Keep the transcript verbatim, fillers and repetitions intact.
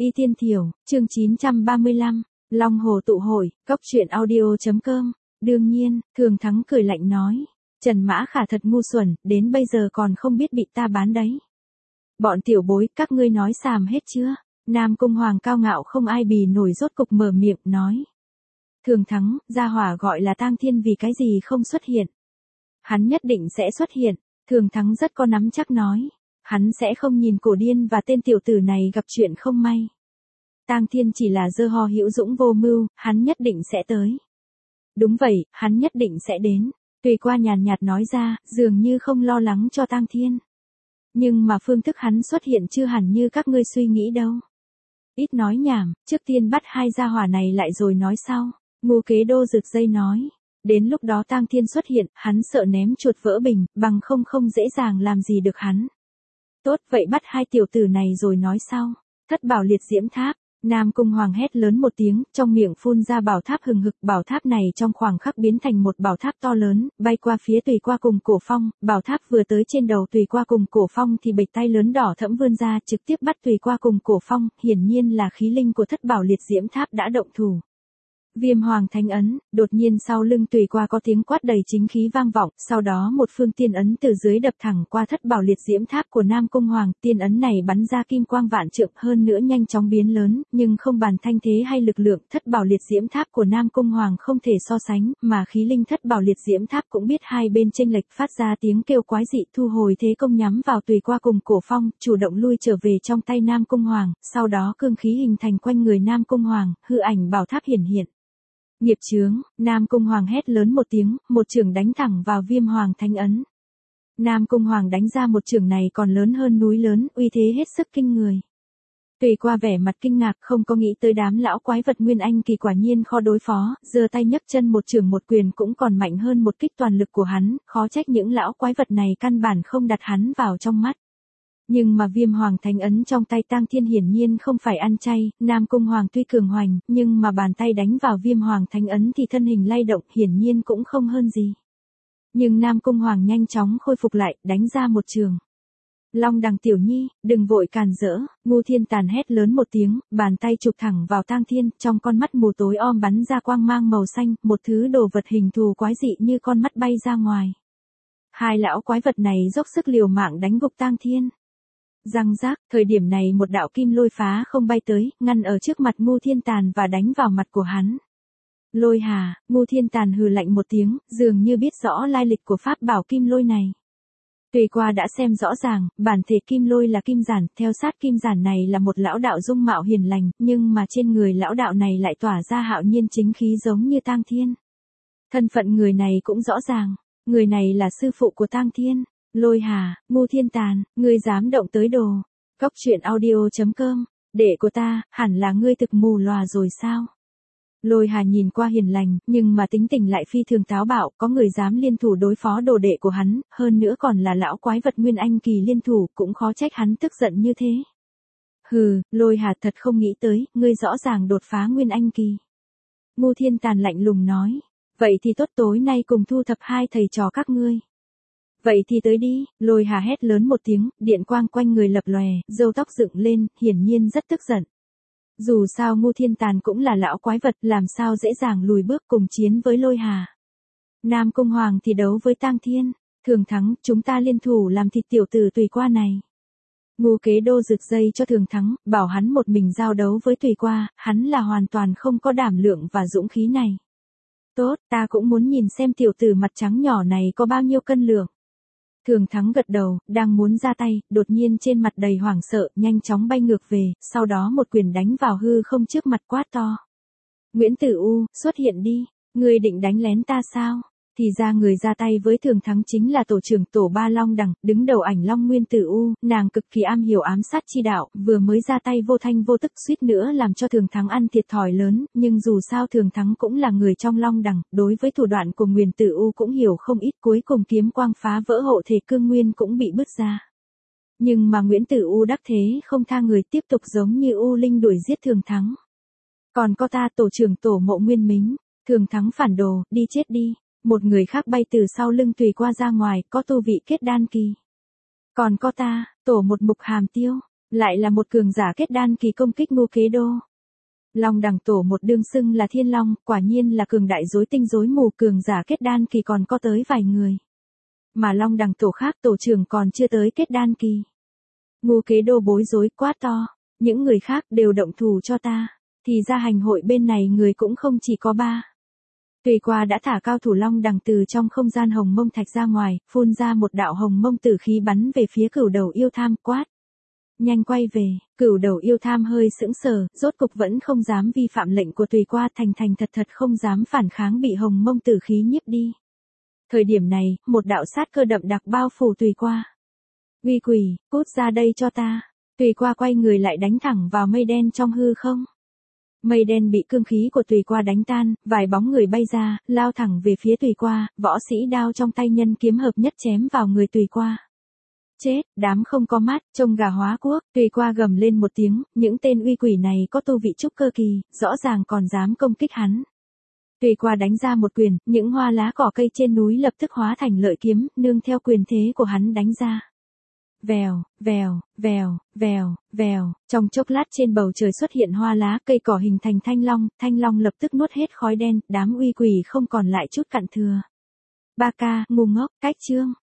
Y Tiên Thiểu, chương chín trăm ba mươi lăm, Long Hồ tụ hội, cốc truyện audio.com. Đương nhiên, Thường Thắng cười lạnh nói, Trần Mã Khả thật ngu xuẩn, đến bây giờ còn không biết bị ta bán đấy. Bọn tiểu bối, các ngươi nói xàm hết chưa? Nam Cung Hoàng cao ngạo không ai bì nổi rốt cục mở miệng, nói. Thường Thắng, gia hỏa gọi là Tang Thiên vì cái gì không xuất hiện? Hắn nhất định sẽ xuất hiện, Thường Thắng rất có nắm chắc nói. Hắn sẽ không nhìn Cổ Điên và tên tiểu tử này gặp chuyện không may. Tang Thiên chỉ là dơ ho hữu dũng vô mưu, hắn nhất định sẽ tới. Đúng vậy, hắn nhất định sẽ đến. Tùy Qua nhàn nhạt nói ra, dường như không lo lắng cho Tang Thiên. Nhưng mà phương thức hắn xuất hiện chưa hẳn như các ngươi suy nghĩ đâu. Ít nói nhảm, trước tiên bắt hai gia hỏa này lại rồi nói sau. Ngu Kế Đô rực dây nói. Đến lúc đó Tang Thiên xuất hiện, hắn sợ ném chuột vỡ bình, bằng không không dễ dàng làm gì được hắn. Tốt, vậy bắt hai tiểu tử này rồi nói sau. Thất bảo liệt diễm tháp. Nam Cung Hoàng hét lớn một tiếng, trong miệng phun ra bảo tháp hừng hực, bảo tháp này trong khoảng khắc biến thành một bảo tháp to lớn, bay qua phía Tùy Qua cùng Cổ Phong, bảo tháp vừa tới trên đầu Tùy Qua cùng Cổ Phong thì bịch tay lớn đỏ thẫm vươn ra, trực tiếp bắt Tùy Qua cùng Cổ Phong, hiển nhiên là khí linh của thất bảo liệt diễm tháp đã động thủ. Viêm Hoàng Thánh Ấn, đột nhiên sau lưng Tùy Qua có tiếng quát đầy chính khí vang vọng, sau đó một phương tiên ấn từ dưới đập thẳng qua thất bảo liệt diễm tháp của Nam Cung Hoàng, tiên ấn này bắn ra kim quang vạn trượng, hơn nữa nhanh chóng biến lớn, nhưng không bàn thanh thế hay lực lượng, thất bảo liệt diễm tháp của Nam Cung Hoàng không thể so sánh, mà khí linh thất bảo liệt diễm tháp cũng biết hai bên chênh lệch, phát ra tiếng kêu quái dị, thu hồi thế công nhắm vào Tùy Qua cùng Cổ Phong, chủ động lui trở về trong tay Nam Cung Hoàng, sau đó cương khí hình thành quanh người Nam Cung Hoàng, hư ảnh bảo tháp hiển hiện. Nghiệp chướng, Nam Cung Hoàng hét lớn một tiếng, một chưởng đánh thẳng vào Viêm Hoàng Thánh Ấn. Nam Cung Hoàng đánh ra một chưởng này còn lớn hơn núi lớn, uy thế hết sức kinh người. Tùy Qua vẻ mặt kinh ngạc, không có nghĩ tới đám lão quái vật Nguyên Anh kỳ quả nhiên khó đối phó, giơ tay nhấc chân một chưởng một quyền cũng còn mạnh hơn một kích toàn lực của hắn, khó trách những lão quái vật này căn bản không đặt hắn vào trong mắt. Nhưng mà Viêm Hoàng Thánh Ấn trong tay Tang Thiên hiển nhiên không phải ăn chay, Nam Cung Hoàng tuy cường hoành, nhưng mà bàn tay đánh vào Viêm Hoàng Thánh Ấn thì thân hình lay động, hiển nhiên cũng không hơn gì. Nhưng Nam Cung Hoàng nhanh chóng khôi phục lại, đánh ra một trường. Long Đằng tiểu nhi, đừng vội càn rỡ, Ngu Thiên Tàn hét lớn một tiếng, bàn tay chụp thẳng vào Tang Thiên, trong con mắt mù tối om bắn ra quang mang màu xanh, một thứ đồ vật hình thù quái dị như con mắt bay ra ngoài. Hai lão quái vật này dốc sức liều mạng đánh gục Tang Thiên. Răng rác, thời điểm này một đạo kim lôi phá không bay tới, ngăn ở trước mặt Ngu Thiên Tàn và đánh vào mặt của hắn. Lôi hà, Ngu Thiên Tàn hừ lạnh một tiếng, dường như biết rõ lai lịch của pháp bảo kim lôi này. Tùy Qua đã xem rõ ràng, bản thể kim lôi là kim giản, theo sát kim giản này là một lão đạo dung mạo hiền lành, nhưng mà trên người lão đạo này lại tỏa ra hạo nhiên chính khí giống như Tang Thiên. Thân phận người này cũng rõ ràng, người này là sư phụ của Tang Thiên. Lôi hà, Ngu Thiên Tàn, ngươi dám động tới đồ. Cốc truyện audio.com, đệ của ta, hẳn là ngươi thực mù lòa rồi sao? Lôi hà nhìn qua hiền lành, nhưng mà tính tình lại phi thường táo bạo, có người dám liên thủ đối phó đồ đệ của hắn, hơn nữa còn là lão quái vật Nguyên Anh kỳ liên thủ, cũng khó trách hắn tức giận như thế. Hừ, Lôi hà thật không nghĩ tới, ngươi rõ ràng đột phá Nguyên Anh kỳ. Ngu Thiên Tàn lạnh lùng nói, vậy thì tốt, tối nay cùng thu thập hai thầy trò các ngươi. Vậy thì tới đi, Lôi hà hét lớn một tiếng, điện quang quanh người lập lòe, râu tóc dựng lên, hiển nhiên rất tức giận. Dù sao Ngu Thiên Tàn cũng là lão quái vật, làm sao dễ dàng lùi bước cùng chiến với Lôi hà. Nam Cung Hoàng thì đấu với Tang Thiên, Thường Thắng, chúng ta liên thủ làm thịt tiểu tử Tùy Qua này. Ngu Kế Đô rực dây cho Thường Thắng, bảo hắn một mình giao đấu với Tùy Qua, hắn là hoàn toàn không có đảm lượng và dũng khí này. Tốt, ta cũng muốn nhìn xem tiểu tử mặt trắng nhỏ này có bao nhiêu cân lượng. Thường Thắng gật đầu, đang muốn ra tay, đột nhiên trên mặt đầy hoảng sợ, nhanh chóng bay ngược về, sau đó một quyền đánh vào hư không trước mặt quát to. Nguyễn Tử U, xuất hiện đi, ngươi định đánh lén ta sao? Thì ra người ra tay với Thường Thắng chính là tổ trưởng tổ ba Long Đằng, đứng đầu ảnh Long Nguyên Tử U, nàng cực kỳ am hiểu ám sát chi đạo, vừa mới ra tay vô thanh vô tức suýt nữa làm cho Thường Thắng ăn thiệt thòi lớn, nhưng dù sao Thường Thắng cũng là người trong Long Đằng, đối với thủ đoạn của Nguyên Tử U cũng hiểu không ít, cuối cùng kiếm quang phá vỡ hộ thể cương nguyên cũng bị bứt ra. Nhưng mà Nguyễn Tử U đắc thế không tha người, tiếp tục giống như U Linh đuổi giết Thường Thắng. Còn có ta tổ trưởng tổ Mộ Nguyên Mính, Thường Thắng phản đồ, đi chết đi. Một người khác bay từ sau lưng Tùy Qua ra ngoài, có tu vị kết đan kỳ. Còn có ta, tổ một Mục Hàm Tiêu. Lại là một cường giả kết đan kỳ công kích Ngô Kế Đô. Long đằng tổ một đương xưng là thiên long, quả nhiên là cường đại rối tinh rối mù, cường giả kết đan kỳ còn có tới vài người. Mà long đằng tổ khác tổ trưởng còn chưa tới kết đan kỳ. Ngô Kế Đô bối rối quát to, những người khác đều động thủ cho ta, thì ra hành hội bên này người cũng không chỉ có ba. Tùy Qua đã thả cao thủ long đằng từ trong không gian hồng mông thạch ra ngoài, phun ra một đạo hồng mông tử khí bắn về phía cửu đầu yêu tham, quát. Nhanh quay về, cửu đầu yêu tham hơi sững sờ, rốt cục vẫn không dám vi phạm lệnh của Tùy Qua, thành thành thật thật không dám phản kháng, bị hồng mông tử khí nhiếp đi. Thời điểm này, một đạo sát cơ đậm đặc bao phủ Tùy Qua. Uy quỷ, cút ra đây cho ta. Tùy Qua quay người lại đánh thẳng vào mây đen trong hư không. Mây đen bị cương khí của Tùy Qua đánh tan, vài bóng người bay ra, lao thẳng về phía Tùy Qua, võ sĩ đao trong tay nhân kiếm hợp nhất chém vào người Tùy Qua. Chết, đám không có mắt, trông gà hóa quốc. Tùy Qua gầm lên một tiếng, những tên uy quỷ này có tu vị trúc cơ kỳ, rõ ràng còn dám công kích hắn. Tùy Qua đánh ra một quyền, những hoa lá cỏ cây trên núi lập tức hóa thành lợi kiếm, nương theo quyền thế của hắn đánh ra. Vèo, vèo, vèo, vèo, vèo, trong chốc lát trên bầu trời xuất hiện hoa lá, cây cỏ hình thành thanh long, thanh long lập tức nuốt hết khói đen, đám uy quỷ không còn lại chút cặn thừa. Ba ca, ngu ngốc, cách chương.